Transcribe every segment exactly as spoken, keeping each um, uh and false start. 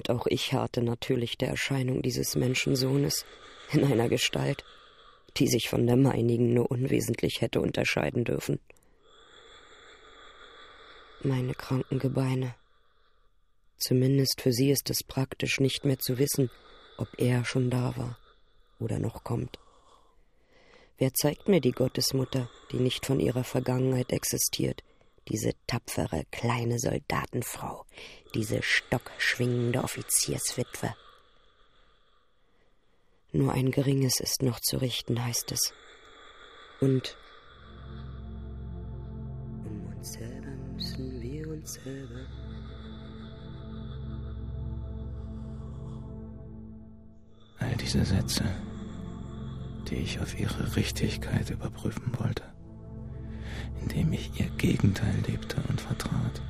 Und auch ich harrte natürlich der Erscheinung dieses Menschensohnes in einer Gestalt, die sich von der meinigen nur unwesentlich hätte unterscheiden dürfen. Meine kranken Gebeine. Zumindest für sie ist es praktisch, nicht mehr zu wissen, ob er schon da war oder noch kommt. Wer zeigt mir die Gottesmutter, die nicht von ihrer Vergangenheit existiert, diese tapfere, kleine Soldatenfrau, diese stockschwingende Offizierswitwe? Nur ein Geringes ist noch zu richten, heißt es. Und um uns selber müssen wir uns selber. All diese Sätze, die ich auf ihre Richtigkeit überprüfen wollte, indem ich ihr Gegenteil lebte und vertrat.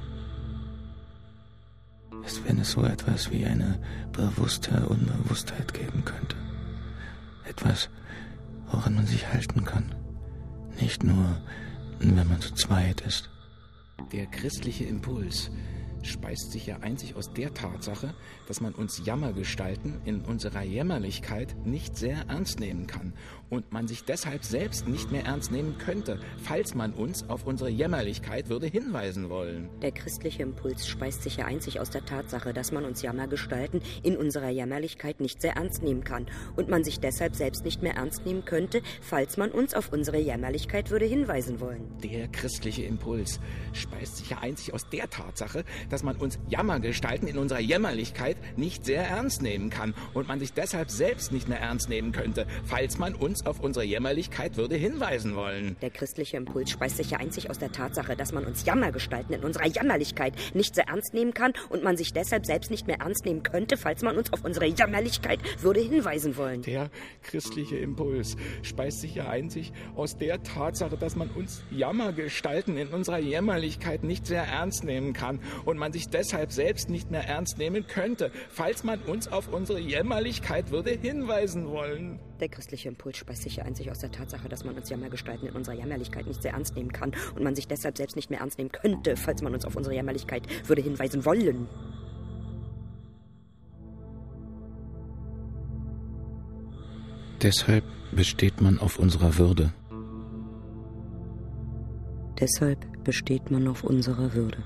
Ist, wenn es so etwas wie eine bewusste Unbewusstheit geben könnte. Etwas, woran man sich halten kann. Nicht nur, wenn man zu zweit ist. Der christliche Impuls speist sich ja einzig aus der Tatsache, dass man uns Jammergestalten in unserer Jämmerlichkeit nicht sehr ernst nehmen kann und man sich deshalb selbst nicht mehr ernst nehmen könnte, falls man uns auf unsere Jämmerlichkeit würde hinweisen wollen. Der christliche Impuls speist sich ja einzig aus der Tatsache, dass man uns Jammergestalten in unserer Jämmerlichkeit nicht sehr ernst nehmen kann und man sich deshalb selbst nicht mehr ernst nehmen könnte, falls man uns auf unsere Jämmerlichkeit würde hinweisen wollen. Der christliche Impuls speist sich ja einzig aus der Tatsache, dass man uns Jammergestalten in unserer Jämmerlichkeit nicht sehr ernst nehmen kann und man sich deshalb selbst nicht mehr ernst nehmen könnte, falls man uns auf unsere Jämmerlichkeit würde hinweisen wollen. Der christliche Impuls speist sich ja einzig aus der Tatsache, dass man uns Jammergestalten in unserer Jämmerlichkeit nicht sehr ernst nehmen kann und man sich deshalb selbst nicht mehr ernst nehmen könnte, falls man uns auf unsere Jämmerlichkeit würde hinweisen wollen. Der christliche Impuls speist sich ja einzig aus der Tatsache, dass man uns Jammergestalten in unserer Jämmerlichkeit nicht sehr ernst nehmen kann und man sich deshalb selbst nicht mehr ernst nehmen könnte, falls man uns auf unsere Jämmerlichkeit würde hinweisen wollen. Der christliche Impuls speist sich ja einzig aus der Tatsache, dass man uns Jammergestalten in unserer Jämmerlichkeit nicht sehr ernst nehmen kann und man sich deshalb selbst nicht mehr ernst nehmen könnte, falls man uns auf unsere Jämmerlichkeit würde hinweisen wollen. Deshalb besteht man auf unserer Würde. Deshalb besteht man auf unserer Würde.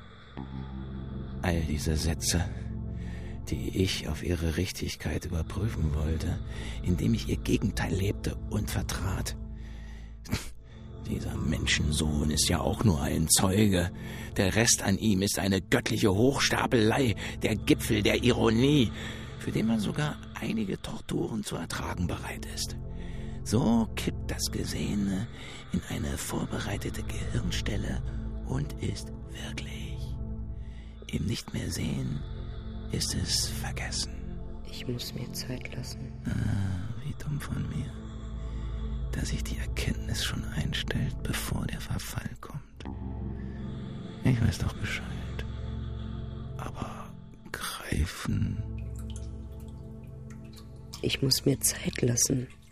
All diese Sätze, die ich auf ihre Richtigkeit überprüfen wollte, indem ich ihr Gegenteil lebte und vertrat. Dieser Menschensohn ist ja auch nur ein Zeuge. Der Rest an ihm ist eine göttliche Hochstapelei, der Gipfel der Ironie, für den man sogar einige Torturen zu ertragen bereit ist. So kippt das Gesehene in eine vorbereitete Gehirnstelle und ist wirklich. Im Nicht-mehr-Sehen ist es vergessen. Ich muss mir Zeit lassen. Ah, wie dumm von mir, dass sich die Erkenntnis schon einstellt, bevor der Verfall kommt. Ich weiß doch Bescheid. Aber greifen... Ich muss mir Zeit lassen.